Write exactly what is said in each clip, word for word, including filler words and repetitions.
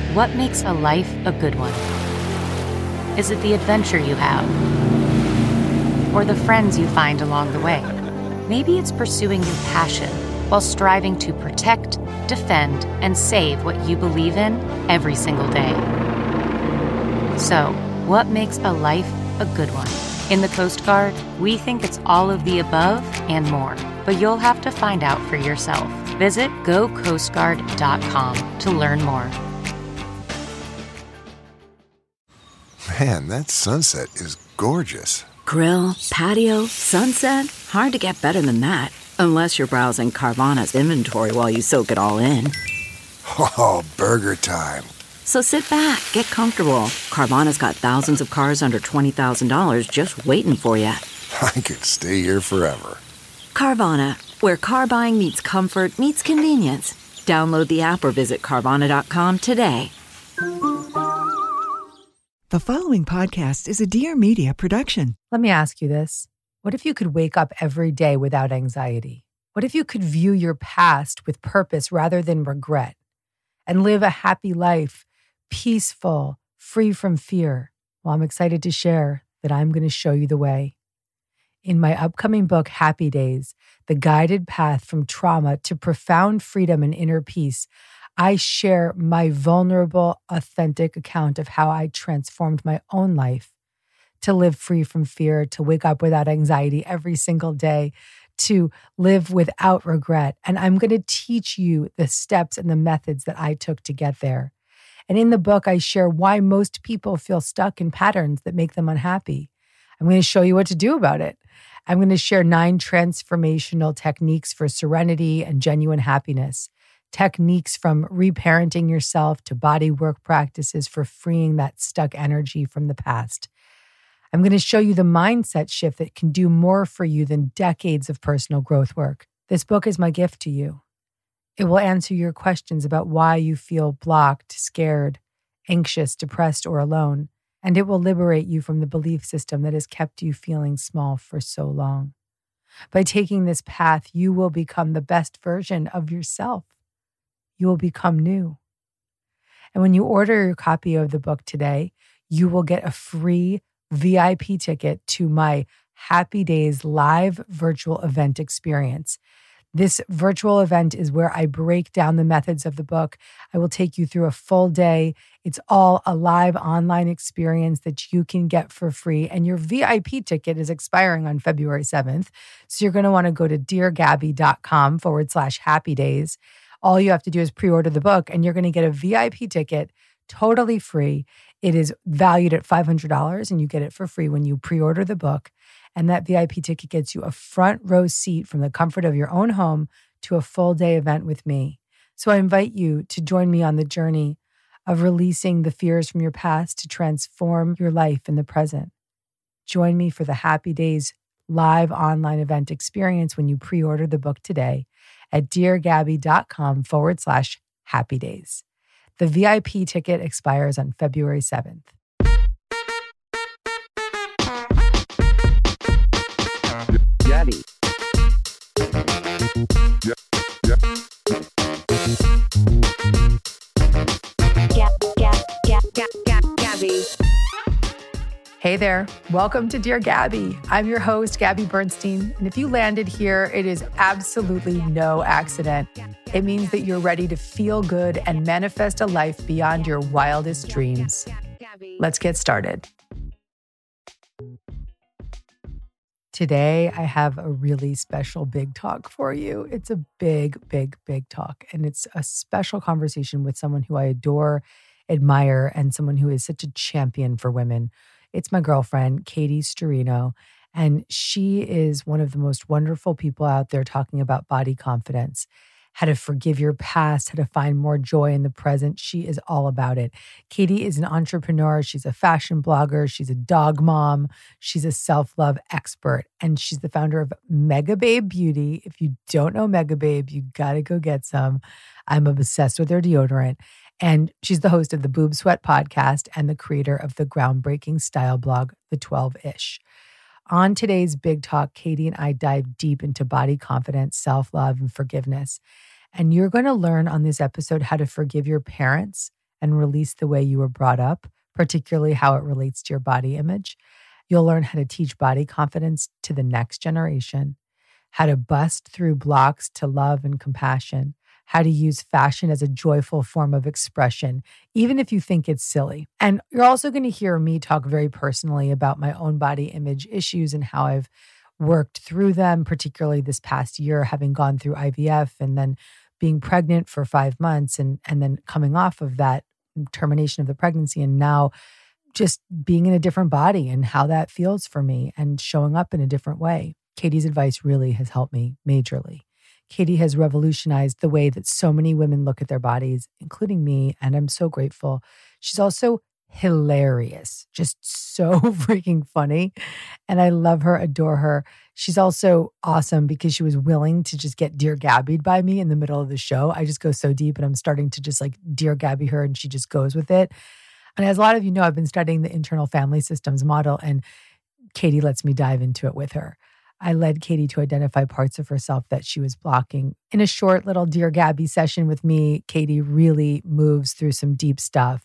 What makes a life a good one? Is it the adventure you have? Or the friends you find along the way? Maybe it's pursuing your passion while striving to protect, defend, and save what you believe in every single day. So, what makes a life a good one? In the Coast Guard, we think it's all of the above and more, but you'll have to find out for yourself. Visit go coast guard dot com to learn more. Man, that sunset is gorgeous. Grill, patio, sunset. Hard to get better than that. Unless you're browsing Carvana's inventory while you soak it all in. Oh, burger time. So sit back, get comfortable. Carvana's got thousands of cars under twenty thousand dollars just waiting for you. I could stay here forever. Carvana, where car buying meets comfort meets convenience. Download the app or visit Carvana dot com today. The following podcast is a Dear Media production. Let me ask you this. What if you could wake up every day without anxiety? What if you could view your past with purpose rather than regret and live a happy life, peaceful, free from fear? Well, I'm excited to share that I'm going to show you the way. In my upcoming book, Happy Days, The Guided Path from Trauma to Profound Freedom and Inner Peace, I share my vulnerable, authentic account of how I transformed my own life to live free from fear, to wake up without anxiety every single day, to live without regret. And I'm going to teach you the steps and the methods that I took to get there. And in the book, I share why most people feel stuck in patterns that make them unhappy. I'm going to show you what to do about it. I'm going to share nine transformational techniques for serenity and genuine happiness. Techniques from reparenting yourself to body work practices for freeing that stuck energy from the past. I'm going to show you the mindset shift that can do more for you than decades of personal growth work. This book is my gift to you. It will answer your questions about why you feel blocked, scared, anxious, depressed, or alone, and it will liberate you from the belief system that has kept you feeling small for so long. By taking this path, you will become the best version of yourself. You will become new. And when you order your copy of the book today, you will get a free V I P ticket to my Happy Days live virtual event experience. This virtual event is where I break down the methods of the book. I will take you through a full day. It's all a live online experience that you can get for free. And your V I P ticket is expiring on February seventh. So you're going to want to go to deargabby.com forward slash happy days. All you have to do is pre-order the book and you're going to get a V I P ticket totally free. It is valued at five hundred dollars and you get it for free when you pre-order the book. And that V I P ticket gets you a front row seat from the comfort of your own home to a full day event with me. So I invite you to join me on the journey of releasing the fears from your past to transform your life in the present. Join me for the Happy Days live online event experience when you pre-order the book today at deargabby.com forward slash happy days. The V I P ticket expires on February seventh. Gabby. Yeah, yeah. Gab, gab, gab, gab, gab, Gabby. Hey there. Welcome to Dear Gabby. I'm your host, Gabby Bernstein. And if you landed here, it is absolutely no accident. It means that you're ready to feel good and manifest a life beyond your wildest dreams. Let's get started. Today, I have a really special big talk for you. It's a big, big, big talk. And it's a special conversation with someone who I adore, admire, and someone who is such a champion for women. It's my girlfriend, Katie Sturino, and she is one of the most wonderful people out there talking about body confidence, how to forgive your past, how to find more joy in the present. She is all about it. Katie is an entrepreneur. She's a fashion blogger. She's a dog mom. She's a self-love expert, and she's the founder of Megababe Beauty. If you don't know Megababe, you got to go get some. I'm obsessed with her deodorant. And she's the host of the Boob Sweat podcast and the creator of the groundbreaking style blog, The twelve-ish. On today's Big Talk, Katie and I dive deep into body confidence, self-love, and forgiveness. And you're going to learn on this episode how to forgive your parents and release the way you were brought up, particularly how it relates to your body image. You'll learn how to teach body confidence to the next generation, how to bust through blocks to love and compassion, how to use fashion as a joyful form of expression, even if you think it's silly. And you're also going to hear me talk very personally about my own body image issues and how I've worked through them, particularly this past year, having gone through I V F and then being pregnant for five months and, and then coming off of that termination of the pregnancy and now just being in a different body and how that feels for me and showing up in a different way. Katie's advice really has helped me majorly. Katie has revolutionized the way that so many women look at their bodies, including me, and I'm so grateful. She's also hilarious, just so freaking funny. And I love her, adore her. She's also awesome because she was willing to just get Dear Gabby'd by me in the middle of the show. I just go so deep and I'm starting to just like Dear Gabby her and she just goes with it. And as a lot of you know, I've been studying the internal family systems model and Katie lets me dive into it with her. I led Katie to identify parts of herself that she was blocking. In a short little Dear Gabby session with me, Katie really moves through some deep stuff.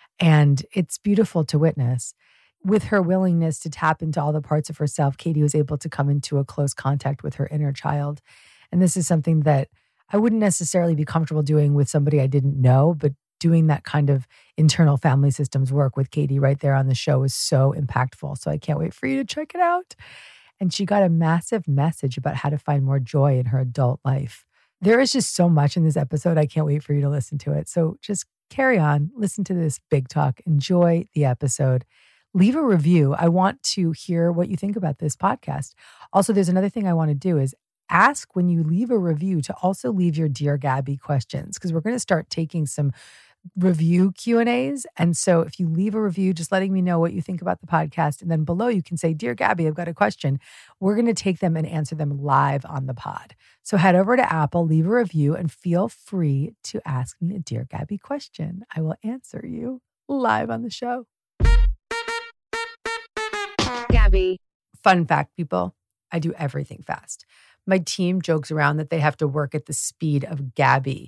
And it's beautiful to witness. With her willingness to tap into all the parts of herself, Katie was able to come into a close contact with her inner child. And this is something that I wouldn't necessarily be comfortable doing with somebody I didn't know, but doing that kind of internal family systems work with Katie right there on the show was so impactful. So I can't wait for you to check it out. And she got a massive message about how to find more joy in her adult life. There is just so much in this episode. I can't wait for you to listen to it. So just carry on, listen to this big talk, enjoy the episode. Leave a review. I want to hear what you think about this podcast. Also, there's another thing I want to do is ask when you leave a review to also leave your Dear Gabby questions because we're going to start taking some review Q and A's. And so if you leave a review, just letting me know what you think about the podcast. And then below you can say, Dear Gabby, I've got a question. We're going to take them and answer them live on the pod. So head over to Apple, leave a review, and feel free to ask me a Dear Gabby question. I will answer you live on the show. Gabby. Fun fact, people, I do everything fast. My team jokes around that they have to work at the speed of Gabby.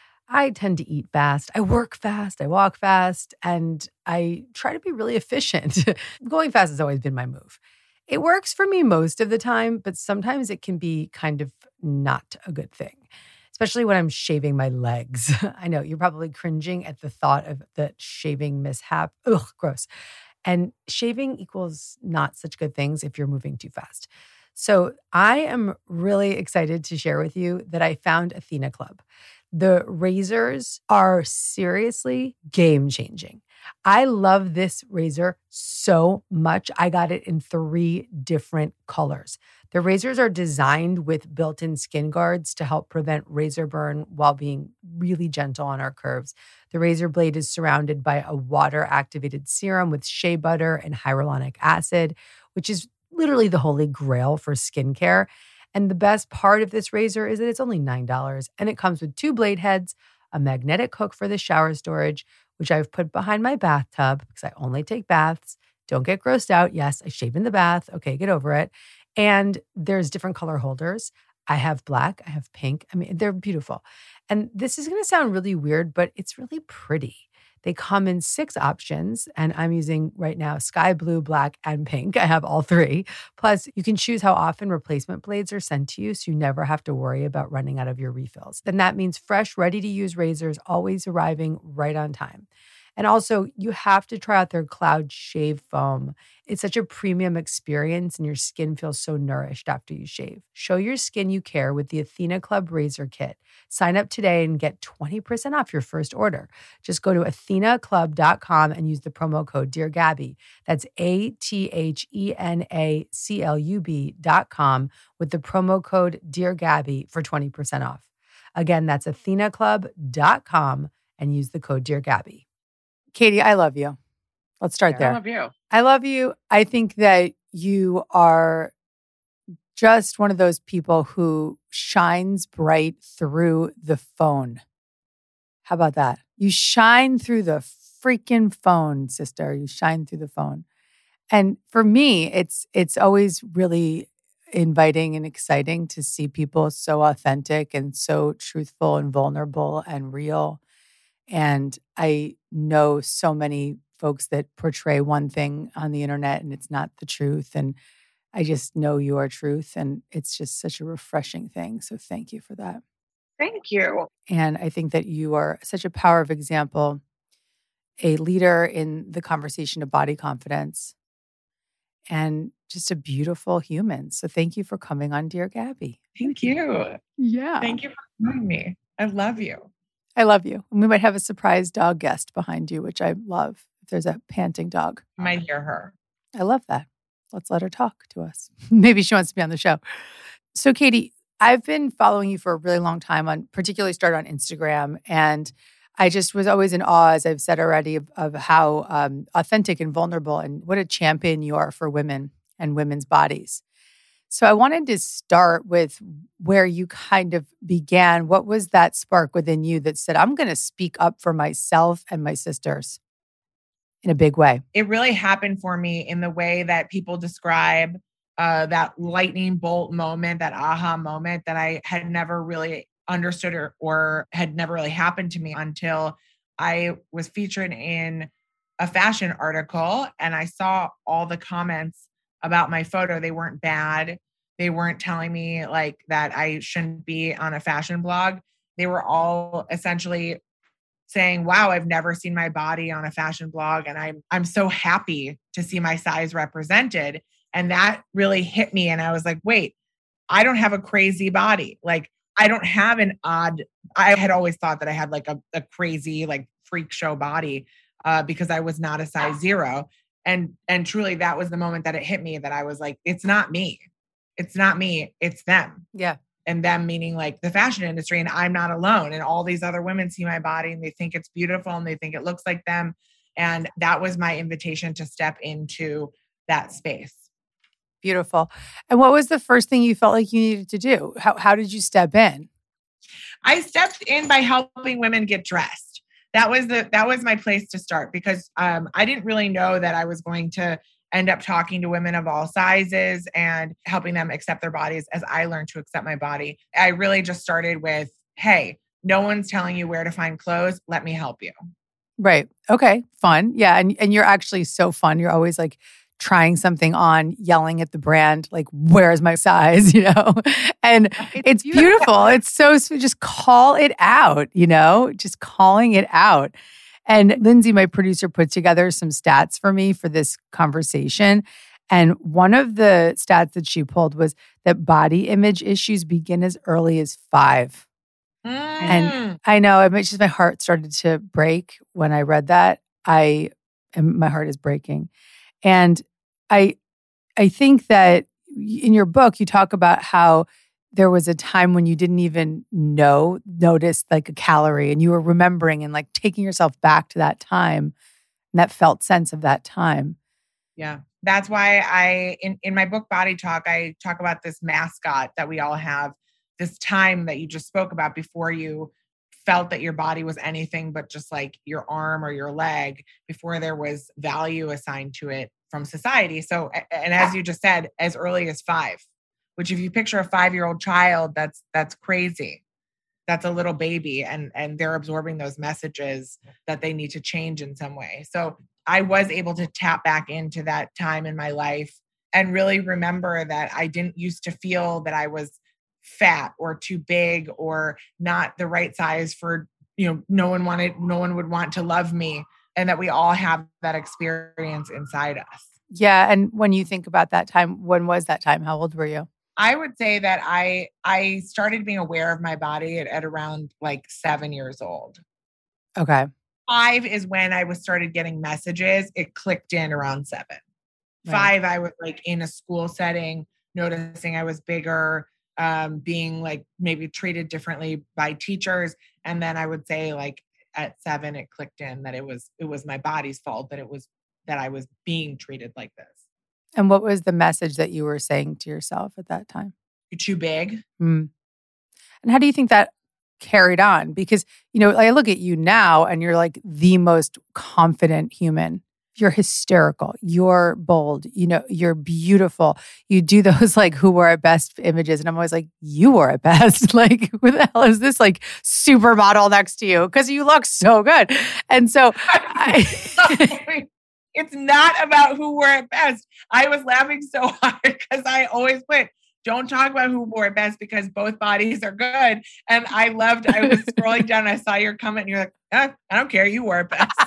I tend to eat fast. I work fast. I walk fast. And I try to be really efficient. Going fast has always been my move. It works for me most of the time, but sometimes it can be kind of not a good thing, especially when I'm shaving my legs. I know you're probably cringing at the thought of the shaving mishap. Ugh, gross. And shaving equals not such good things if you're moving too fast. So I am really excited to share with you that I found Athena Club. The razors are seriously game-changing. I love this razor so much. I got it in three different colors. The razors are designed with built-in skin guards to help prevent razor burn while being really gentle on our curves. The razor blade is surrounded by a water-activated serum with shea butter and hyaluronic acid, which is literally the holy grail for skincare. And the best part of this razor is that it's only nine dollars and it comes with two blade heads, a magnetic hook for the shower storage, which I've put behind my bathtub because I only take baths. Don't get grossed out. Yes, I shave in the bath. Okay, get over it. And there's different color holders. I have black, I have pink. I mean, they're beautiful. And this is going to sound really weird, but it's really pretty. They come in six options, and I'm using right now sky blue, black, and pink. I have all three. Plus, you can choose how often replacement blades are sent to you, so you never have to worry about running out of your refills. Then that means fresh, ready-to-use razors always arriving right on time. And also, you have to try out their Cloud Shave Foam. It's such a premium experience, and your skin feels so nourished after you shave. Show your skin you care with the Athena Club Razor Kit. Sign up today and get twenty percent off your first order. Just go to athena club dot com and use the promo code Dear Gabby. That's A T H E N A C L U B dot com with the promo code Dear Gabby for twenty percent off. Again, that's athena club dot com and use the code Dear Gabby. Katie, I love you. Let's start there. I love you. I love you. I think that you are just one of those people who shines bright through the phone. How about that? You shine through the freaking phone, sister. You shine through the phone. And for me, it's it's always really inviting and exciting to see people so authentic and so truthful and vulnerable and real. And I know so many folks that portray one thing on the internet and it's not the truth. And I just know your truth. And it's just such a refreshing thing. So thank you for that. Thank you. And I think that you are such a power of example, a leader in the conversation of body confidence, and just a beautiful human. So thank you for coming on Dear Gabby. Thank you. Yeah. Thank you for having me. I love you. I love you. And we might have a surprise dog guest behind you, which I love. If there's a panting dog. You might hear her. I love that. Let's let her talk to us. Maybe she wants to be on the show. So Katie, I've been following you for a really long time, on particularly started on Instagram. And I just was always in awe, as I've said already, of, of how um, authentic and vulnerable and what a champion you are for women and women's bodies. So I wanted to start with where you kind of began. What was that spark within you that said, I'm going to speak up for myself and my sisters in a big way? It really happened for me in the way that people describe uh, that lightning bolt moment, that aha moment that I had never really understood or, or had never really happened to me until I was featured in a fashion article and I saw all the comments about my photo. They weren't bad. They weren't telling me like that I shouldn't be on a fashion blog. They were all essentially saying, wow, I've never seen my body on a fashion blog. And I'm, I'm so happy to see my size represented. And that really hit me. And I was like, wait, I don't have a crazy body. Like I don't have an odd, I had always thought that I had like a, a crazy, like freak show body uh, because I was not a size zero. And, and truly that was the moment that it hit me that I was like, it's not me. It's not me. It's them. Yeah. And them meaning like the fashion industry, and I'm not alone. And all these other women see my body and they think it's beautiful and they think it looks like them. And that was my invitation to step into that space. Beautiful. And what was the first thing you felt like you needed to do? How, how did you step in? I stepped in by helping women get dressed. That was the, that was my place to start because um, I didn't really know that I was going to end up talking to women of all sizes and helping them accept their bodies as I learned to accept my body. I really just started with, hey, no one's telling you where to find clothes. Let me help you. Right. Okay. Fun. Yeah. And, and you're actually so fun. You're always like trying something on, yelling at the brand, like, where's my size, you know? And it's, it's beautiful. beautiful. It's so sweet. Just call it out, you know, just calling it out. And Lindsay, my producer, put together some stats for me for this conversation. And one of the stats that she pulled was that body image issues begin as early as five. Mm. And I know, it just my heart started to break when I read that. I, and my heart is breaking. And I, I think that in your book, you talk about how there was a time when you didn't even know, notice like a calorie, and you were remembering and like taking yourself back to that time and that felt sense of that time. Yeah. That's why I, in, in my book, Body Talk, I talk about this mascot that we all have, this time that you just spoke about before you felt that your body was anything but just like your arm or your leg, before there was value assigned to it from society. So, and as you just said, as early as five, which if you picture a five-year-old child, that's, that's crazy. That's a little baby, and, and they're absorbing those messages that they need to change in some way. So I was able to tap back into that time in my life and really remember that I didn't used to feel that I was fat or too big or not the right size for, you know, no one wanted, no one would want to love me, and that we all have that experience inside us. Yeah. And when you think about that time, when was that time? How old were you? I would say that I I started being aware of my body at, at around like seven years old. Okay. Five is when I was started getting messages. It clicked in around seven. Right. Five, I was like in a school setting, noticing I was bigger, um, being like maybe treated differently by teachers. And then I would say like at seven, it clicked in that it was it was my body's fault, that it was that I was being treated like this. And what was the message that you were saying to yourself at that time? You're too big. Mm. And how do you think that carried on? Because, you know, I look at you now and you're like the most confident human. You're hysterical. You're bold. You know, you're beautiful. You do those like who wore it best images. And I'm always like, you wore it best. Like, who the hell is this like supermodel next to you? Because you look so good. And so I, it's not about who wore it best. I was laughing so hard because I always put, don't talk about who wore it best because both bodies are good. And I loved, I was scrolling down, I saw your comment and you're like, eh, I don't care. You wore it best.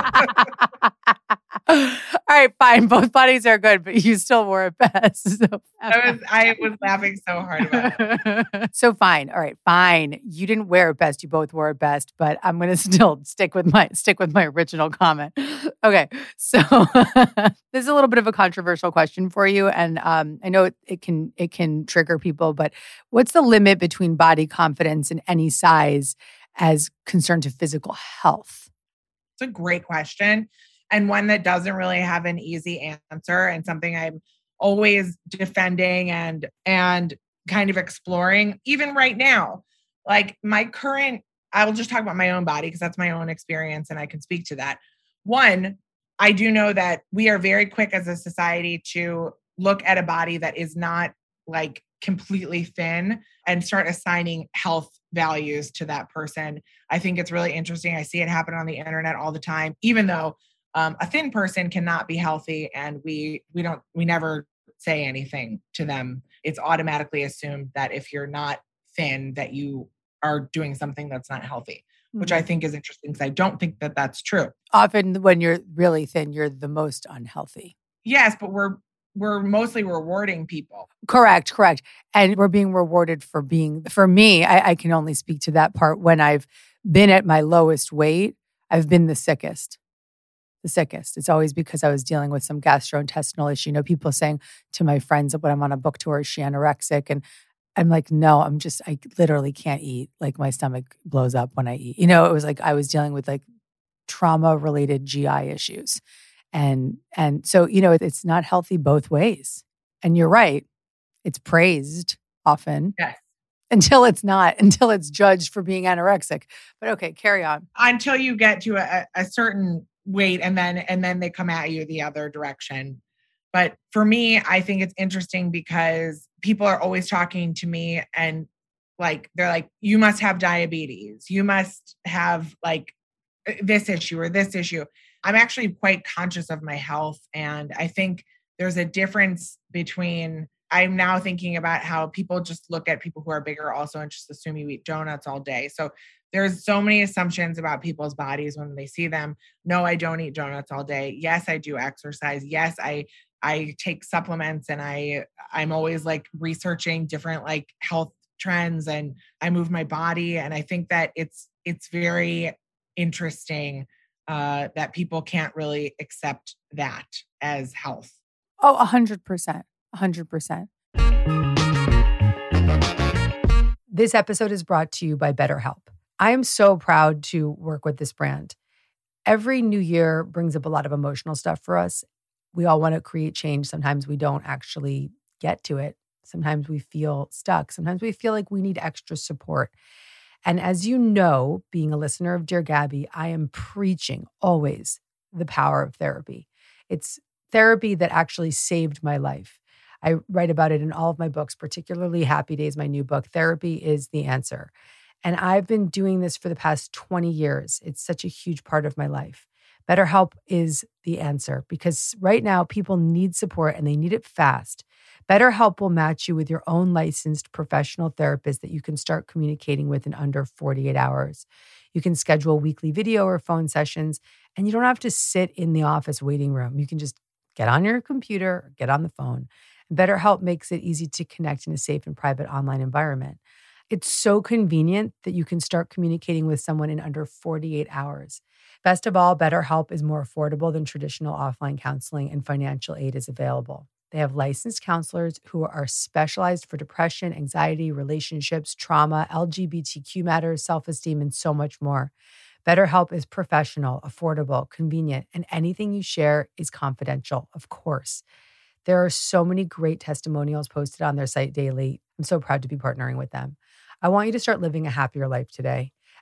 All right, fine. Both bodies are good, but you still wore it best. So I was, I was laughing so hard about it. So fine. All right, fine. You didn't wear it best. You both wore it best, but I'm going to still stick with my stick with my original comment. Okay, so this is a little bit of a controversial question for you, and um, I know it, it can it can trigger people. But what's the limit between body confidence and any size as concerned to physical health? It's a great question. And one that doesn't really have an easy answer, and something I'm always defending and and kind of exploring, even right now. Like my current, I will just talk about my own body because that's my own experience and I can speak to that. One, I do know that we are very quick as a society to look at a body that is not like completely thin and start assigning health values to that person. I think it's really interesting. I see it happen on the internet all the time, even though Um, a thin person cannot be healthy, and we we don't we never say anything to them. It's automatically assumed that if you're not thin, that you are doing something that's not healthy, mm-hmm. which I think is interesting because I don't think that that's true. Often, when you're really thin, you're the most unhealthy. Yes, but we're we're mostly rewarding people. Correct, correct, and we're being rewarded for being. For me, I, I can only speak to that part. When I've been at my lowest weight, I've been the sickest. The sickest. It's always because I was dealing with some gastrointestinal issue. You know, people saying to my friends when I'm on a book tour, is she anorexic? And I'm like, no, I'm just, I literally can't eat. Like my stomach blows up when I eat. You know, it was like I was dealing with like trauma-related G I issues. And, and so, you know, it's not healthy both ways. And you're right. It's praised often. Yes. Until it's not, until it's judged for being anorexic. But okay, carry on. Until you get to a, a certain weight and then and then they come at you the other direction. But for me, I think it's interesting because people are always talking to me and like they're like, you must have diabetes, you must have like this issue or this issue. I'm actually quite conscious of my health, and I think there's a difference between, I'm now thinking about how people just look at people who are bigger also and just assume you eat donuts all day. So there's so many assumptions about people's bodies when they see them. No, I don't eat donuts all day. Yes, I do exercise. Yes, I I take supplements, and I I'm always like researching different like health trends, and I move my body. And I think that it's it's very interesting uh, that people can't really accept that as health. Oh, a hundred percent, a hundred percent. This episode is brought to you by BetterHelp. I am so proud to work with this brand. Every new year brings up a lot of emotional stuff for us. We all want to create change. Sometimes we don't actually get to it. Sometimes we feel stuck. Sometimes we feel like we need extra support. And as you know, being a listener of Dear Gabby, I am preaching always the power of therapy. It's therapy that actually saved my life. I write about it in all of my books, particularly Happy Days, my new book. Therapy is the answer. And I've been doing this for the past twenty years. It's such a huge part of my life. BetterHelp is the answer because right now people need support and they need it fast. BetterHelp will match you with your own licensed professional therapist that you can start communicating with in under forty-eight hours. You can schedule weekly video or phone sessions, and you don't have to sit in the office waiting room. You can just get on your computer or get on the phone. And BetterHelp makes it easy to connect in a safe and private online environment. It's so convenient that you can start communicating with someone in under forty-eight hours. Best of all, BetterHelp is more affordable than traditional offline counseling, and financial aid is available. They have licensed counselors who are specialized for depression, anxiety, relationships, trauma, L G B T Q matters, self-esteem, and so much more. BetterHelp is professional, affordable, convenient, and anything you share is confidential, of course. There are so many great testimonials posted on their site daily. I'm so proud to be partnering with them. I want you to start living a happier life today.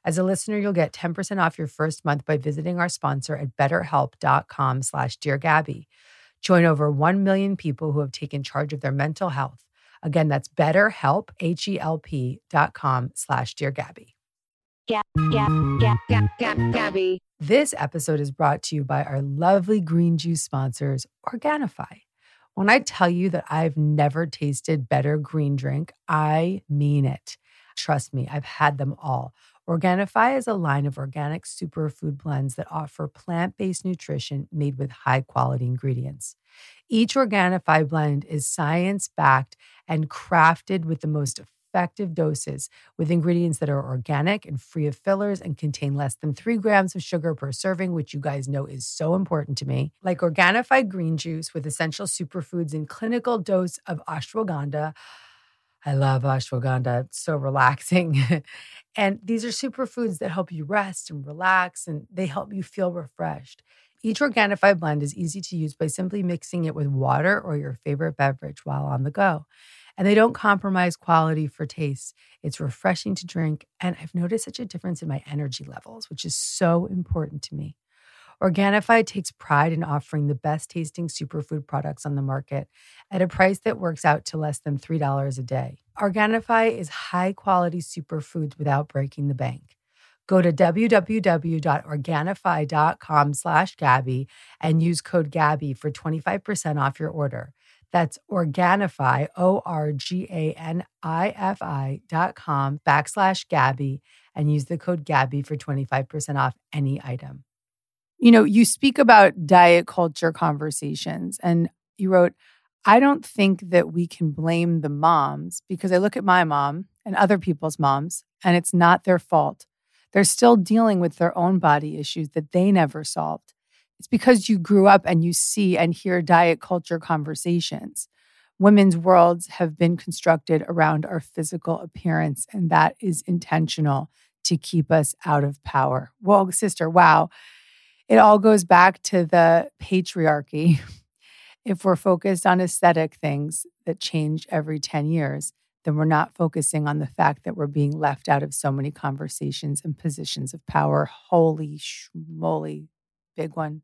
As a listener, you'll get ten percent off your first month by visiting our sponsor at betterhelp.com slash Dear Gabby. Join over one million people who have taken charge of their mental health. Again, that's betterhelp, H-E-L-P dot com slash Dear Gabby. Gab, gab, gab, gab, gab, Gabby. This episode is brought to you by our lovely green juice sponsors, Organifi. When I tell you that I've never tasted better green drink, I mean it. Trust me, I've had them all. Organifi is a line of organic superfood blends that offer plant-based nutrition made with high-quality ingredients. Each Organifi blend is science-backed and crafted with the most effective doses, with ingredients that are organic and free of fillers and contain less than three grams of sugar per serving, which you guys know is so important to me. Like Organifi green juice with essential superfoods and clinical dose of ashwagandha. I love ashwagandha. It's so relaxing. And these are superfoods that help you rest and relax, and they help you feel refreshed. Each Organifi blend is easy to use by simply mixing it with water or your favorite beverage while on the go. And they don't compromise quality for taste. It's refreshing to drink, and I've noticed such a difference in my energy levels, which is so important to me. Organifi takes pride in offering the best tasting superfood products on the market at a price that works out to less than three dollars a day. Organifi is high quality superfoods without breaking the bank. Go to www.organifi.com slash Gabby and use code Gabby for twenty-five percent off your order. That's Organifi, O R G A N I F I dot com backslash Gabby and use the code Gabby for twenty-five percent off any item. You know, you speak about diet culture conversations, and you wrote, I don't think that we can blame the moms because I look at my mom and other people's moms, and it's not their fault. They're still dealing with their own body issues that they never solved. It's because you grew up and you see and hear diet culture conversations. Women's worlds have been constructed around our physical appearance, and that is intentional to keep us out of power. Whoa, sister, wow. It all goes back to the patriarchy. If we're focused on aesthetic things that change every ten years, then we're not focusing on the fact that we're being left out of so many conversations and positions of power. Holy schmoly. Big one.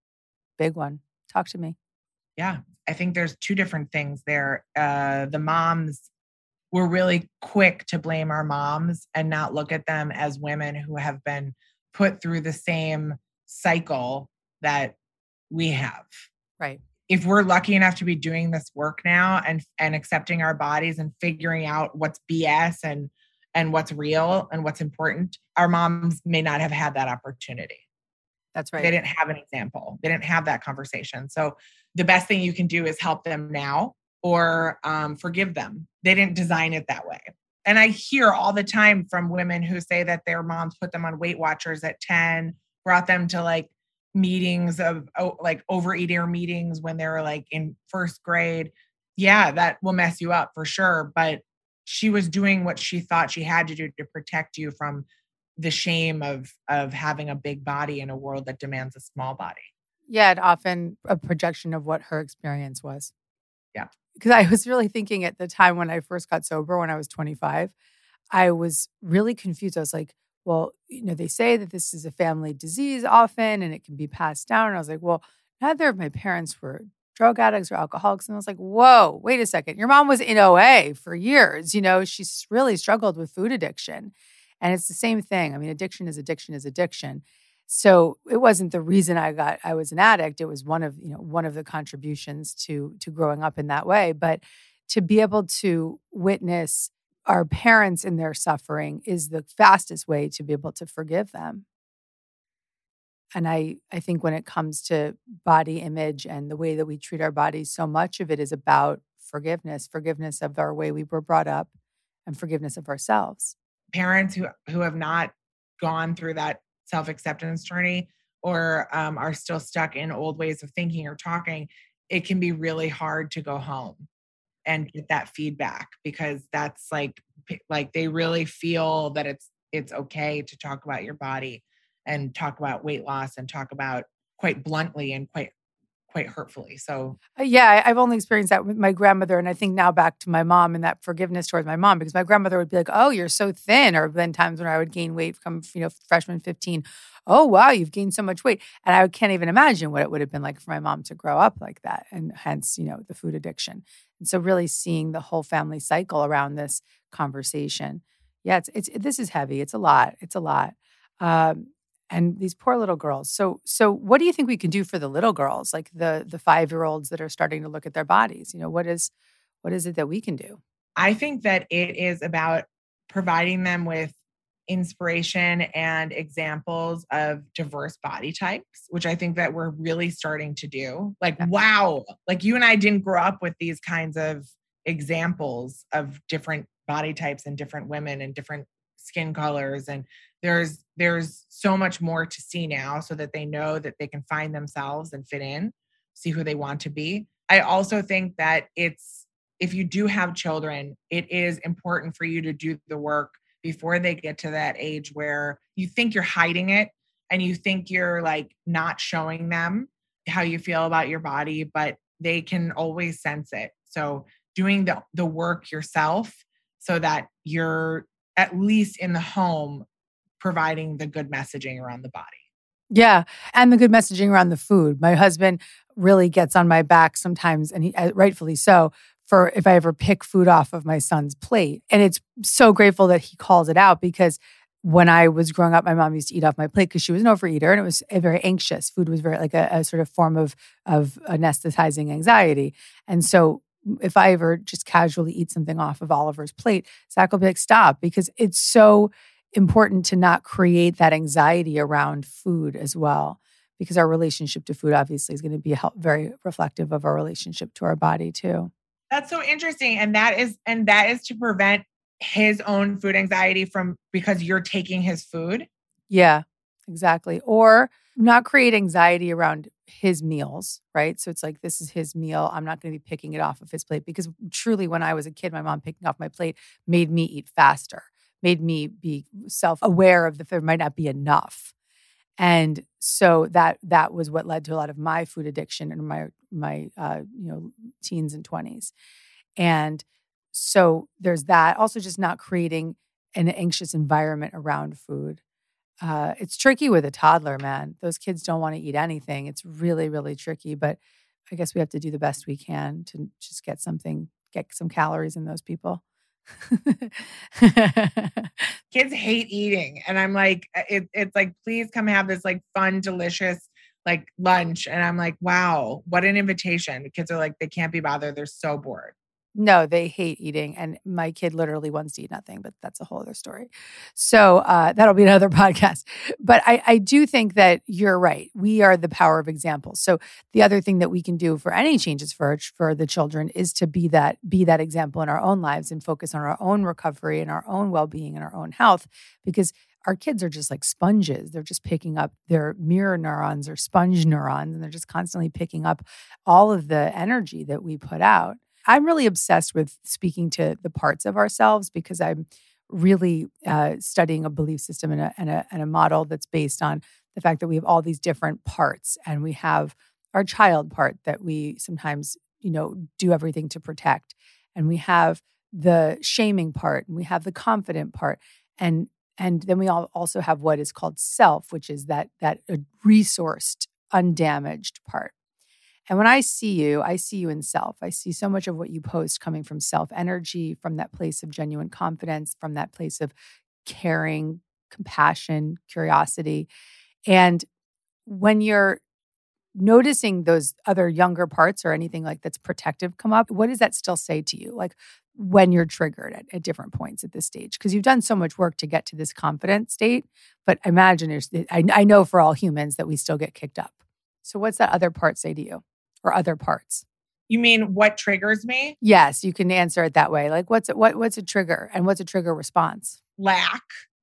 Big one. Talk to me. Yeah, I think there's two different things there. Uh, the moms, we're really quick to blame our moms and not look at them as women who have been put through the same cycle that we have. Right. If we're lucky enough to be doing this work now and and accepting our bodies and figuring out what's B S and and what's real and what's important, our moms may not have had that opportunity. That's right. They didn't have an example. They didn't have that conversation. So the best thing you can do is help them now or um, forgive them. They didn't design it that way. And I hear all the time from women who say that their moms put them on Weight Watchers at ten, brought them to like meetings of oh, like overeater meetings when they were like in first grade. Yeah, that will mess you up for sure. But she was doing what she thought she had to do to protect you from the shame of, of having a big body in a world that demands a small body. Yeah, and often a projection of what her experience was. Yeah. Because I was really thinking at the time when I first got sober, when I was twenty-five, I was really confused. I was like, well, you know, they say that this is a family disease often and it can be passed down. And I was like, well, neither of my parents were drug addicts or alcoholics. And I was like, whoa, wait a second. Your mom was in O A for years. You know, she's really struggled with food addiction. And it's the same thing. I mean, addiction is addiction is addiction. So it wasn't the reason I got, I was an addict. It was one of, you know, one of the contributions to, to growing up in that way. But to be able to witness our parents in their suffering is the fastest way to be able to forgive them. And I, I think when it comes to body image and the way that we treat our bodies, so much of it is about forgiveness, forgiveness of our way we were brought up and forgiveness of ourselves. Parents who, who have not gone through that self-acceptance journey or um, are still stuck in old ways of thinking or talking, it can be really hard to go home and get that feedback because that's like, like they really feel that it's, it's okay to talk about your body and talk about weight loss and talk about quite bluntly and quite, quite hurtfully. So Uh, Yeah, I- I've only experienced that with my grandmother. And I think now back to my mom and that forgiveness towards my mom, because my grandmother would be like, oh, you're so thin. Or then times when I would gain weight from, you know, freshman fifteen. Oh, wow, you've gained so much weight. And I can't even imagine what it would have been like for my mom to grow up like that. And hence, you know, the food addiction. And so really seeing the whole family cycle around this conversation. Yeah, it's, it's, this is heavy. It's a lot. It's a lot. Um, and these poor little girls. So, so what do you think we can do for the little girls, like the the five year olds that are starting to look at their bodies? You know, what is what is it that we can do? I think that it is about providing them with inspiration and examples of diverse body types, which I think that we're really starting to do. Like, wow, like you and I didn't grow up with these kinds of examples of different body types and different women and different skin colors. And there's there's so much more to see now so that they know that they can find themselves and fit in, see who they want to be. I also think that it's, if you do have children, it is important for you to do the work before they get to that age where you think you're hiding it and you think you're like not showing them how you feel about your body, but they can always sense it. So doing the, the work yourself so that you're at least in the home providing the good messaging around the body. Yeah. And the good messaging around the food. My husband really gets on my back sometimes, and he, uh, rightfully so, for if I ever pick food off of my son's plate. And it's so grateful that he calls it out, because when I was growing up, my mom used to eat off my plate because she was an overeater and it was very anxious. Food was very like a, a sort of form of, of anesthetizing anxiety. And so if I ever just casually eat something off of Oliver's plate, Zach will be like, stop, because it's so important to not create that anxiety around food as well, because our relationship to food obviously is going to be help, very reflective of our relationship to our body too. That's so interesting. And that is, and that is to prevent his own food anxiety from, because you're taking his food. Yeah, exactly. Or not create anxiety around his meals, right? So it's like, this is his meal. I'm not going to be picking it off of his plate, because truly when I was a kid, my mom picking off my plate made me eat faster, made me be self-aware of the there might not be enough. And so that that was what led to a lot of my food addiction in my my uh, you know teens and twenties. And so there's that. Also, just not creating an anxious environment around food. Uh, it's tricky with a toddler, man. Those kids don't want to eat anything. It's really, really tricky. But I guess we have to do the best we can to just get something, get some calories in those people. Kids hate eating. And I'm like, it, it's like, please come have this like fun, delicious like lunch. And I'm like, wow, what an invitation. The kids are like, they can't be bothered. They're so bored. No, they hate eating. And my kid literally wants to eat nothing, but that's a whole other story. So uh, that'll be another podcast. But I, I do think that you're right. We are the power of examples. So the other thing that we can do for any changes for, for the children is to be that, be that example in our own lives and focus on our own recovery and our own well-being and our own health, because our kids are just like sponges. They're just picking up their mirror neurons or sponge neurons, and they're just constantly picking up all of the energy that we put out. I'm really obsessed with speaking to the parts of ourselves, because I'm really uh, studying a belief system and a, and, a, and a model that's based on the fact that we have all these different parts, and we have our child part that we sometimes, you know, do everything to protect. And we have the shaming part, and we have the confident part. And and then we all also have what is called self, which is that that resourced, undamaged part. And when I see you, I see you in self. I see so much of what you post coming from self energy, from that place of genuine confidence, from that place of caring, compassion, curiosity. And when you're noticing those other younger parts or anything like that's protective come up, what does that still say to you? Like when you're triggered at, at different points at this stage? Because you've done so much work to get to this confident state. But imagine, there's, I, I know for all humans that we still get kicked up. So what's that other part say to you? Or other parts? You mean what triggers me? Yes, you can answer it that way. Like what's a, what what's a trigger and what's a trigger response? Lack.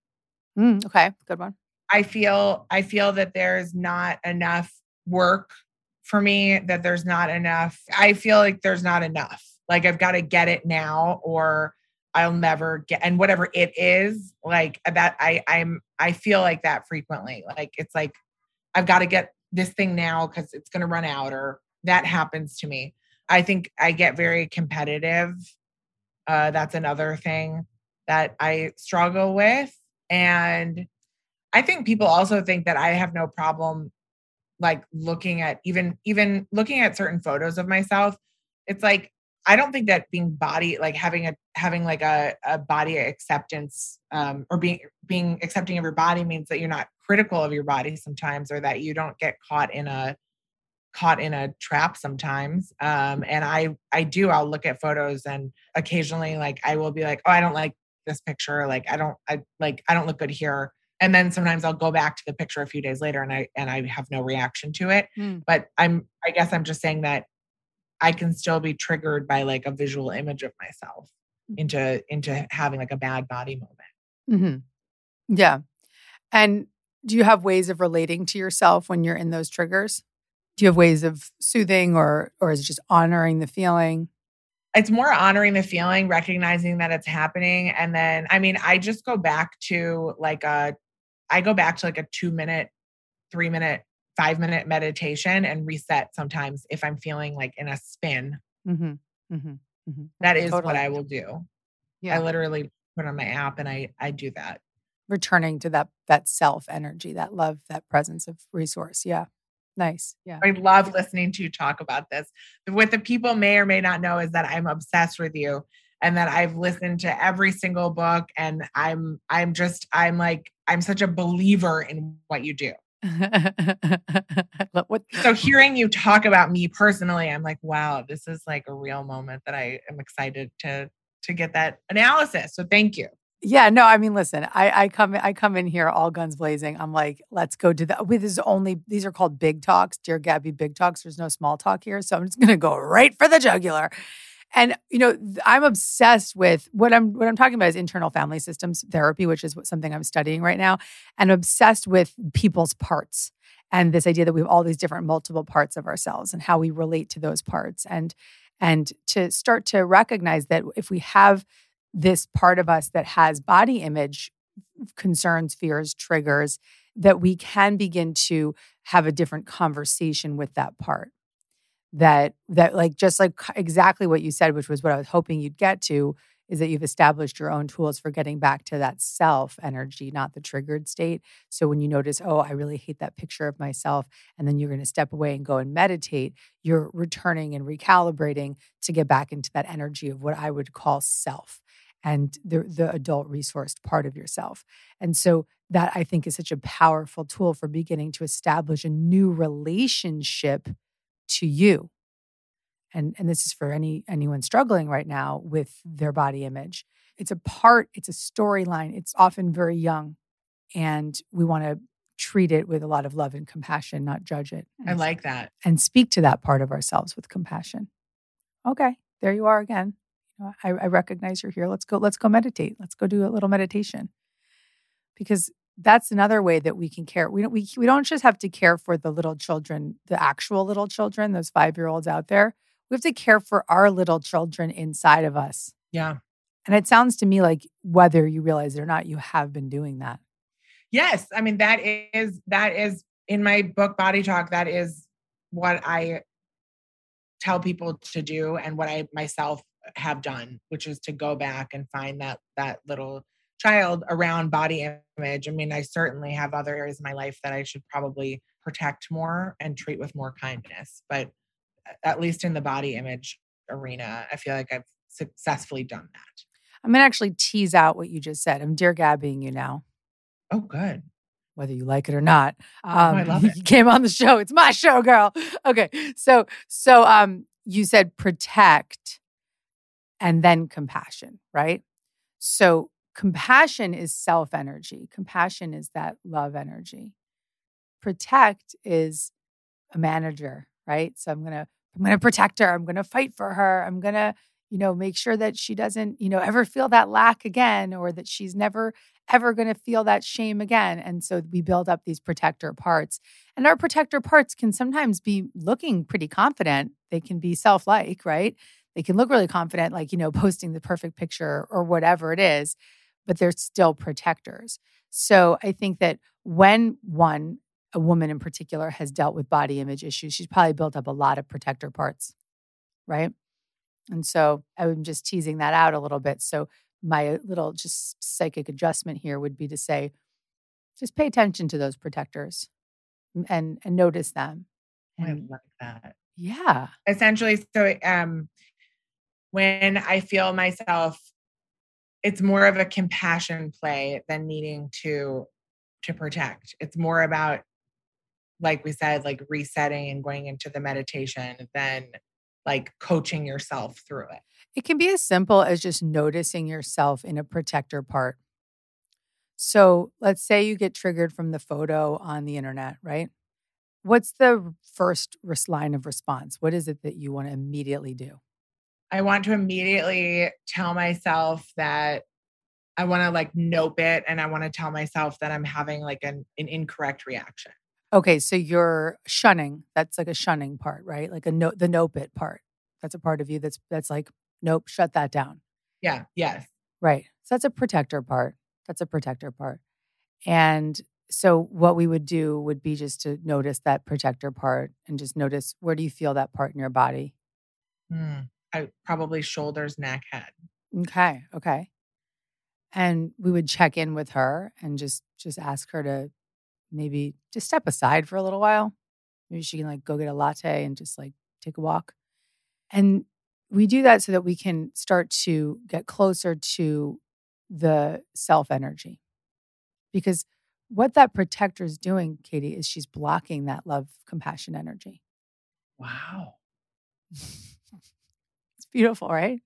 Mm, okay, good one. I feel I feel that there's not enough work for me, that there's not enough. I feel like there's not enough. Like I've got to get it now or I'll never get, and whatever it is, like that I I'm I feel like that frequently. Like it's like I've got to get this thing now because it's going to run out, or that happens to me. I think I get very competitive. Uh, that's another thing that I struggle with. And I think people also think that I have no problem like looking at even even looking at certain photos of myself. It's like I don't think that being body like having a having like a, a body acceptance um, or being being accepting of your body means that you're not critical of your body sometimes, or that you don't get caught in a caught in a trap sometimes. Um, and I I do I'll look at photos and occasionally like I will be like, oh, I don't like this picture. Like I don't I like I don't look good here. And then sometimes I'll go back to the picture a few days later and I and I have no reaction to it. Mm. But I'm I guess I'm just saying that I can still be triggered by like a visual image of myself into into having like a bad body moment. Mm-hmm. Yeah. And do you have ways of relating to yourself when you're in those triggers? Do you have ways of soothing or or is it just honoring the feeling? It's more honoring the feeling, recognizing that it's happening. And then, I mean, I just go back to like a, I go back to like a two minute, three minute, five minute meditation and reset sometimes if I'm feeling like in a spin. Mm-hmm. Mm-hmm. Mm-hmm. That is Totally. what I will do. Yeah. I literally put on my app and I, I do that. Returning to that, that self energy, that love, that presence of resource. Yeah. Nice. Yeah. I love listening to you talk about this. What the people may or may not know is that I'm obsessed with you and that I've listened to every single book and I'm, I'm just, I'm like, I'm such a believer in what you do. what? So hearing you talk about me personally, I'm like, wow, this is like a real moment that I am excited to, to get that analysis. So thank you. Yeah, no, I mean, listen, I, I come I come in here all guns blazing. I'm like, let's go to the, this is only, these are called big talks, Dear Gabby, big talks. There's no small talk here. So I'm just going to go right for the jugular. And, you know, I'm obsessed with what I'm, what I'm talking about is internal family systems therapy, which is what, something I'm studying right now. And I'm obsessed with people's parts and this idea that we have all these different multiple parts of ourselves and how we relate to those parts. And, and to start to recognize that if we have this part of us that has body image concerns, fears, triggers, that we can begin to have a different conversation with that part. That, that like, just like exactly what you said, which was what I was hoping you'd get to, is that you've established your own tools for getting back to that self energy, not the triggered state. So when you notice, oh, I really hate that picture of myself, and then you're going to step away and go and meditate, you're returning and recalibrating to get back into that energy of what I would call self. And the the adult resourced part of yourself. And so that I think is such a powerful tool for beginning to establish a new relationship to you. And, and this is for any anyone struggling right now with their body image. It's a part, it's a storyline. It's often very young. And we want to treat it with a lot of love and compassion, not judge it. I like that. And speak to that part of ourselves with compassion. Okay, there you are again. I, I recognize you're here. Let's go, let's go meditate. Let's go do a little meditation. Because that's another way that we can care. We don't, we, we don't just have to care for the little children, the actual little children, those five-year-olds out there. We have to care for our little children inside of us. Yeah. And it sounds to me like whether you realize it or not, you have been doing that. Yes. I mean, that is, that is in my book, Body Talk, that is what I tell people to do and what I myself have done, which is to go back and find that that little child around body image. I mean, I certainly have other areas in my life that I should probably protect more and treat with more kindness, but at least in the body image arena, I feel like I've successfully done that. I'm going to actually tease out what you just said. I'm Dear Gabbying you now. Oh, good. Whether you like it or not. Um, oh, I love it. You came on the show. It's my show, girl. Okay. So, so um, you said protect and then compassion, right? So compassion is self energy. Compassion is that love energy. Protect is a manager, right? So I'm going to, I'm going to protect her. I'm going to fight for her. I'm going to, you know, make sure that she doesn't, you know, ever feel that lack again, or that she's never, ever going to feel that shame again. And so we build up these protector parts, and our protector parts can sometimes be looking pretty confident. They can be self-like, right? They can look really confident, like, you know, posting the perfect picture or whatever it is, but they're still protectors. So I think that when one a woman in particular has dealt with body image issues, she's probably built up a lot of protector parts, right? And so I'm just teasing that out a little bit. So my little just psychic adjustment here would be to say, just pay attention to those protectors and, and notice them. I And like that. yeah. Essentially, so um, when I feel myself, it's more of a compassion play than needing to to protect. It's more about, like we said, like resetting and going into the meditation than like coaching yourself through it. It can be as simple as just noticing yourself in a protector part. So let's say you get triggered from the photo on the internet, right? What's the first res- line of response? What is it that you want to immediately do? I want to immediately tell myself that I want to like nope it, and I want to tell myself that I'm having like an, an incorrect reaction. Okay, so you're shunning. That's like a shunning part, right? Like a no, the nope it part. That's a part of you that's that's like, nope, shut that down. Yeah. Yes. Right. So that's a protector part. That's a protector part. And so what we would do would be just to notice that protector part and just notice, where do you feel that part in your body? Hmm. I probably shoulders, neck, head. Okay. Okay. And we would check in with her and just just ask her to maybe just step aside for a little while. Maybe she can like go get a latte and just like take a walk. And we do that so that we can start to get closer to the self energy. Because what that protector is doing, Katie, is she's blocking that love, compassion energy. Wow. It's beautiful, right?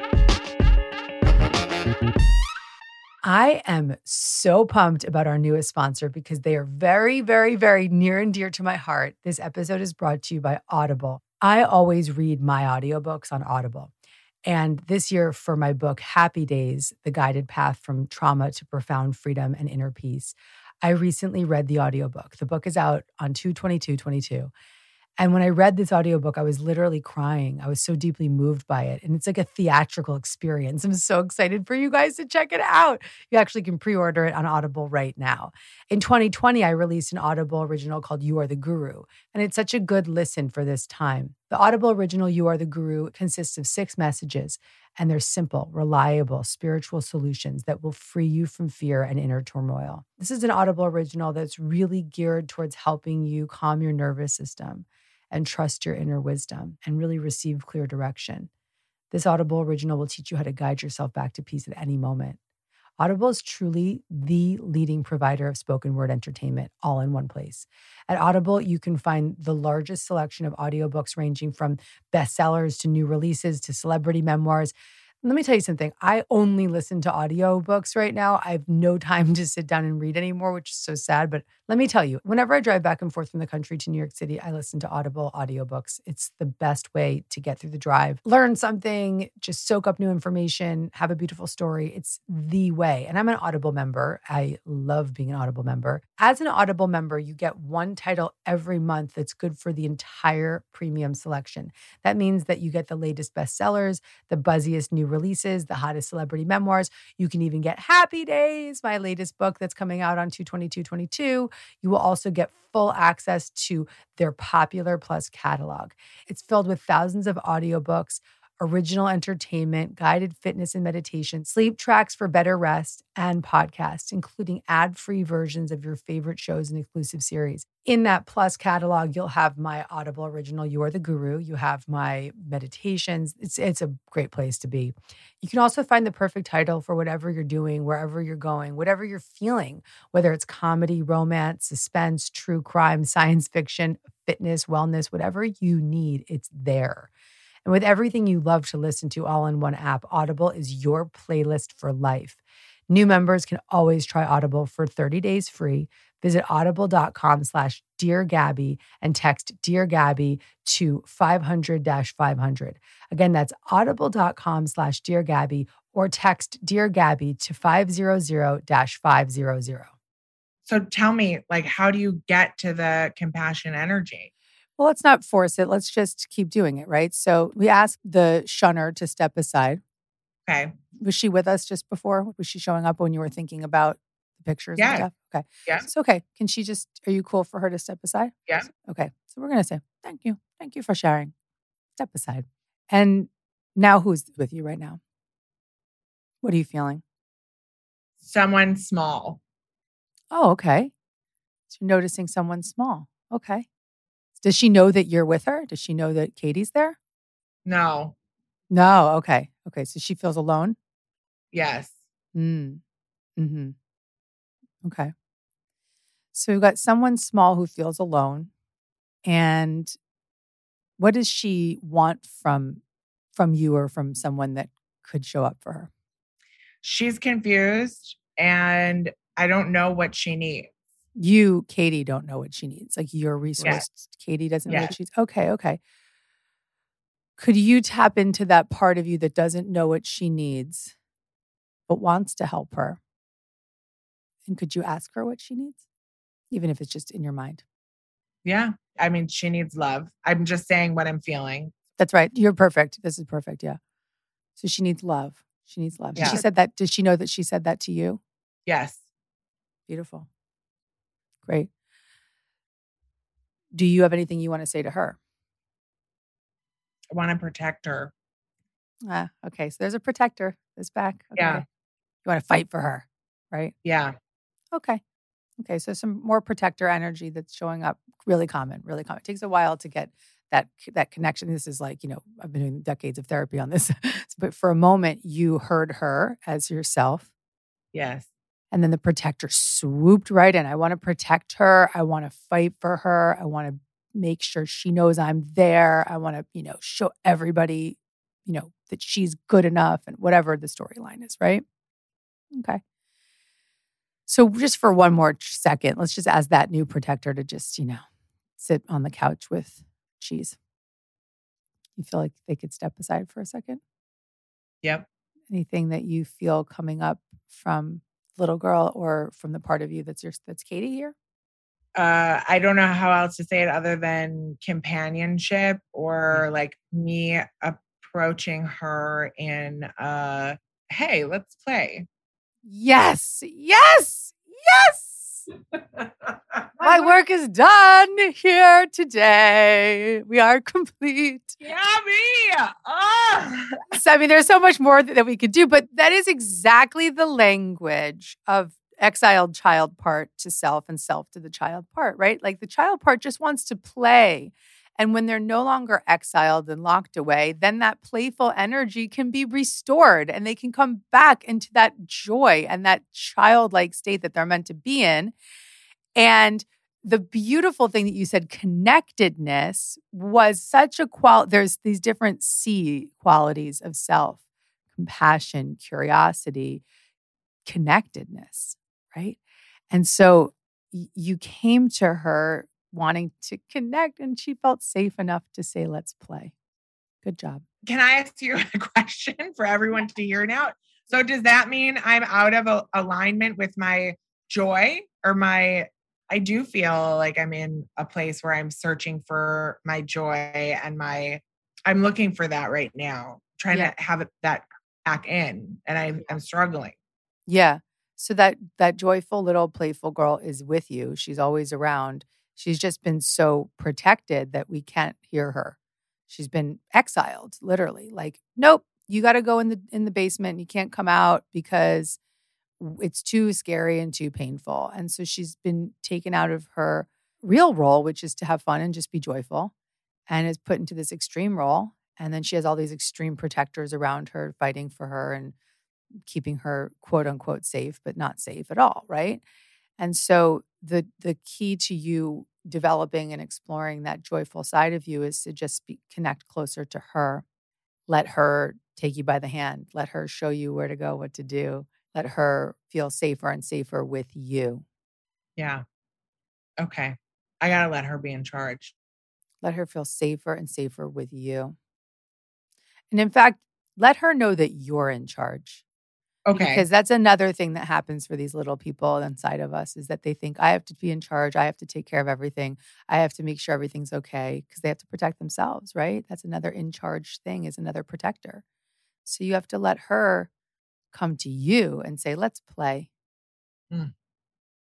I am so pumped about our newest sponsor because they are very, very, very near and dear to my heart. This episode is brought to you by Audible. I always read my audiobooks on Audible. And this year for my book, Happy Days, The Guided Path from Trauma to Profound Freedom and Inner Peace, I recently read the audiobook. The book is out on two twenty-two twenty-two. And when I read this audiobook, I was literally crying. I was so deeply moved by it. And it's like a theatrical experience. I'm so excited for you guys to check it out. You actually can pre-order it on Audible right now. In twenty twenty, I released an Audible original called You Are the Guru. And it's such a good listen for this time. The Audible original You Are the Guru consists of six messages, and they're simple, reliable, spiritual solutions that will free you from fear and inner turmoil. This is an Audible original that's really geared towards helping you calm your nervous system and trust your inner wisdom and really receive clear direction. This Audible original will teach you how to guide yourself back to peace at any moment. Audible is truly the leading provider of spoken word entertainment, all in one place. At Audible, you can find the largest selection of audiobooks ranging from bestsellers to new releases to celebrity memoirs. Let me tell you something. I only listen to audiobooks right now. I have no time to sit down and read anymore, which is so sad. But let me tell you, whenever I drive back and forth from the country to New York City, I listen to Audible audiobooks. It's the best way to get through the drive, learn something, just soak up new information, have a beautiful story. It's the way. And I'm an Audible member. I love being an Audible member. As an Audible member, you get one title every month that's good for the entire premium selection. That means that you get the latest bestsellers, the buzziest new releases, the hottest celebrity memoirs. You can even get Happy Days, my latest book that's coming out on two twenty-two twenty-two. You will also get full access to their Popular Plus catalog. It's filled with thousands of audiobooks, original entertainment, guided fitness and meditation, sleep tracks for better rest, and podcasts, including ad-free versions of your favorite shows and exclusive series. In that Plus catalog, you'll have my Audible original, You Are the Guru. You have my meditations. It's, it's a great place to be. You can also find the perfect title for whatever you're doing, wherever you're going, whatever you're feeling, whether it's comedy, romance, suspense, true crime, science fiction, fitness, wellness, whatever you need, it's there. And with everything you love to listen to all in one app, Audible is your playlist for life. New members can always try Audible for thirty days free. Visit audible.com slash Dear Gabby and text Dear Gabby to five hundred dash five hundred. Again, that's audible.com slash Dear Gabby or text Dear Gabby to five hundred dash five hundred. So tell me, like, how do you get to the compassion energy? Well, let's not force it. Let's just keep doing it, right? So we asked the shunner to step aside. Okay. Was she with us just before? Was she showing up when you were thinking about the pictures Yeah. and stuff? Okay. Yeah. So, okay. Can she just, are you cool for her to step aside? Yeah. Okay. So we're going to say, thank you. Thank you for sharing. Step aside. And now who's with you right now? What are you feeling? Someone small. Oh, okay. So you're noticing someone small. Okay. Does she know that you're with her? Does she know that Katie's there? No. No. Okay. Okay. So she feels alone? Yes. Mm. Mm-hmm. Okay. So we've got someone small who feels alone. And what does she want from from you or from someone that could show up for her? She's confused and I don't know what she needs. You, Katie, don't know what she needs. Like your resource. Yes. Katie doesn't know Yes. what she's. Okay. Okay. Could you tap into that part of you that doesn't know what she needs, but wants to help her? And could you ask her what she needs? Even if it's just in your mind. Yeah. I mean, she needs love. I'm just saying what I'm feeling. That's right. You're perfect. This is perfect. Yeah. So she needs love. She needs love. Yeah. She said that. Did she know that she said that to you? Yes. Beautiful. Great. Do you have anything you want to say to her? I want to protect her. Ah, okay. So there's a protector that's back. Okay. Yeah. You want to fight for her, right? Yeah. Okay. Okay. So some more protector energy that's showing up. Really common, really common. It takes a while to get that that connection. This is like, you know, I've been doing decades of therapy on this. But for a moment, you heard her as yourself. Yes. And then the protector swooped right in. I want to protect her. I want to fight for her. I want to make sure she knows I'm there. I want to, you know, show everybody, you know, that she's good enough and whatever the storyline is, right? Okay. So just for one more second, let's just ask that new protector to just, you know, sit on the couch with cheese. You feel like they could step aside for a second? Yep. Anything that you feel coming up from little girl or from the part of you that's your that's Katie here? Uh, I don't know how else to say it other than companionship or like me approaching her in uh, hey, let's play. Yes. Yes. Yes. My work is done here today. We are complete. Yeah, me. Oh. So, I mean, there's so much more that, that we could do, but that is exactly the language of exiled child part to self and self to the child part, right? Like the child part just wants to play. And when they're no longer exiled and locked away, then that playful energy can be restored and they can come back into that joy and that childlike state that they're meant to be in. And the beautiful thing that you said, connectedness, was such a qual. There's these different C qualities of self: compassion, curiosity, connectedness, right? And so y- you came to her wanting to connect and she felt safe enough to say, let's play. Good job. Can I ask you a question for everyone to hear now? So does that mean I'm out of a, alignment with my joy or my, I do feel like I'm in a place where I'm searching for my joy and my, I'm looking for that right now, trying Yeah. to have it that back in and I, I'm struggling. Yeah. So that that joyful little playful girl is with you. She's always around. She's just been so protected that we can't hear her. She's been exiled, literally. Like, nope, you got to go in the in the basement. You can't come out because it's too scary and too painful. And so she's been taken out of her real role, which is to have fun and just be joyful, and is put into this extreme role. And then she has all these extreme protectors around her fighting for her and keeping her quote unquote safe, but not safe at all, right? And so the the key to you developing and exploring that joyful side of you is to just be, connect closer to her. Let her take you by the hand. Let her show you where to go, what to do. Let her feel safer and safer with you. Yeah. Okay. I got to let her be in charge. Let her feel safer and safer with you. And in fact, let her know that you're in charge. Okay. Because that's another thing that happens for these little people inside of us is that they think, I have to be in charge. I have to take care of everything. I have to make sure everything's okay because they have to protect themselves, right? That's another in charge thing, is another protector. So you have to let her come to you and say, let's play. Mm.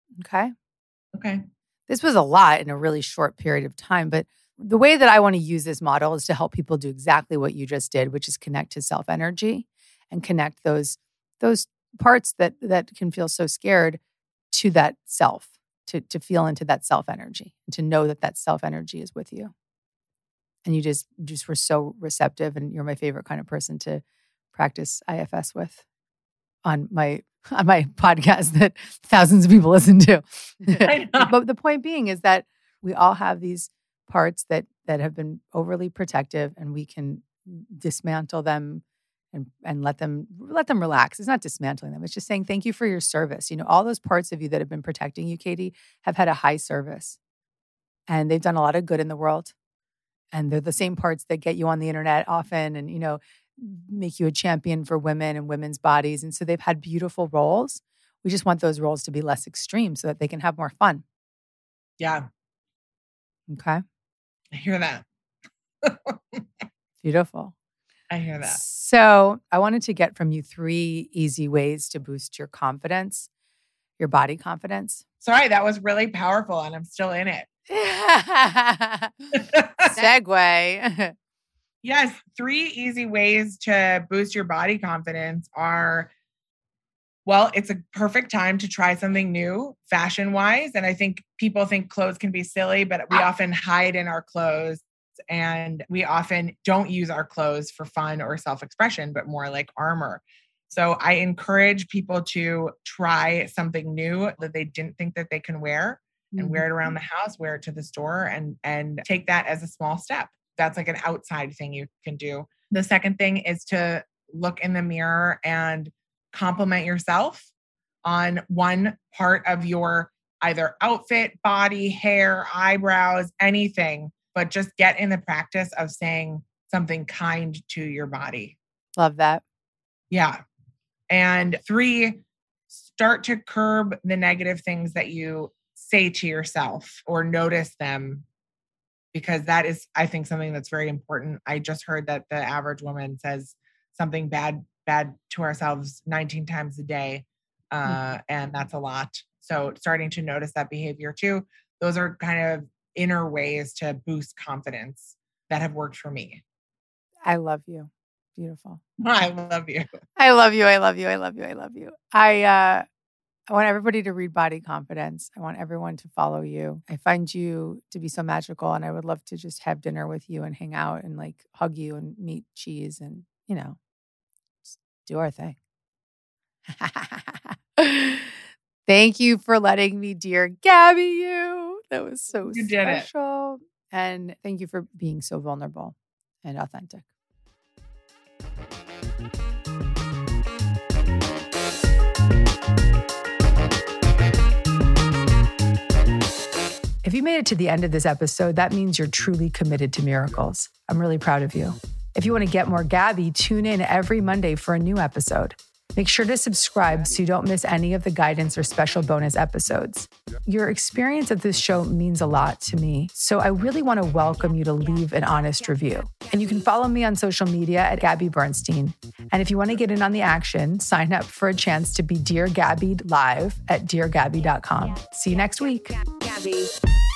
Okay. Okay. This was a lot in a really short period of time, but the way that I want to use this model is to help people do exactly what you just did, which is connect to self-energy and connect those those parts that that can feel so scared to that self, to, to feel into that self-energy, and to know that that self-energy is with you. And you just just were so receptive, and you're my favorite kind of person to practice I F S with on my on my podcast that thousands of people listen to. I know. But the point being is that we all have these parts that that have been overly protective, and we can dismantle them and and let them let them relax. It's not dismantling them. It's just saying thank you for your service. You know, all those parts of you that have been protecting you, Katie, have had a high service, and they've done a lot of good in the world. And they're the same parts that get you on the internet often, and you know, make you a champion for women and women's bodies. And so they've had beautiful roles. We just want those roles to be less extreme so that they can have more fun. Yeah. Okay. I hear that. Beautiful. I hear that. So I wanted to get from you three easy ways to boost your confidence, your body confidence. Sorry, that was really powerful and I'm still in it. Segue. Yes. Three easy ways to boost your body confidence are, well, it's a perfect time to try something new fashion wise. And I think people think clothes can be silly, but we often hide in our clothes and we often don't use our clothes for fun or self-expression, but more like armor. So I encourage people to try something new that they didn't think that they can wear and wear it around the house, wear it to the store and, and take that as a small step. That's like an outside thing you can do. The second thing is to look in the mirror and compliment yourself on one part of your either outfit, body, hair, eyebrows, anything, but just get in the practice of saying something kind to your body. Love that. Yeah. And three, start to curb the negative things that you say to yourself or notice them, because that is, I think, something that's very important. I just heard that the average woman says something bad, bad to ourselves nineteen times a day. Uh, mm-hmm. And that's a lot. So starting to notice that behavior too. Those are kind of inner ways to boost confidence that have worked for me. I love you. Beautiful. I love you. I love you. I love you. I love you. I love you. I, uh, I want everybody to read Body Confidence. I want everyone to follow you. I find you to be so magical, and I would love to just have dinner with you and hang out and like hug you and meet cheese and, you know, just do our thing. Thank you for letting me, dear Gabby, you. That was so you did special. It. And thank you for being so vulnerable and authentic. If you made it to the end of this episode, that means you're truly committed to miracles. I'm really proud of you. If you want to get more Gabby, tune in every Monday for a new episode. Make sure to subscribe so you don't miss any of the guidance or special bonus episodes. Your experience at this show means a lot to me, so I really want to welcome you to leave an honest review. And you can follow me on social media at Gabby Bernstein. And if you want to get in on the action, sign up for a chance to be Dear Gabby live at dear gabby dot com. See you next week. Gabby.